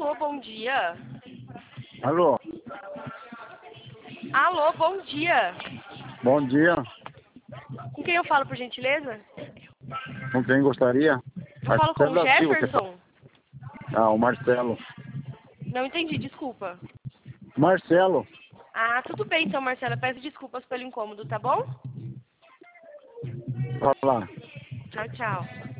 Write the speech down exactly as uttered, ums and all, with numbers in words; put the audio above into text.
Alô, bom dia. Alô, Alô, bom dia. bom dia. Com quem eu falo, por gentileza? Com quem gostaria? Eu falo com o Marcelo da Silva, você fala. Jefferson? Ah, o Marcelo. Não entendi, desculpa. Marcelo, Ah, tudo bem então, Marcela. Peço desculpas pelo incômodo, tá bom? fala lá. Tchau, tchau.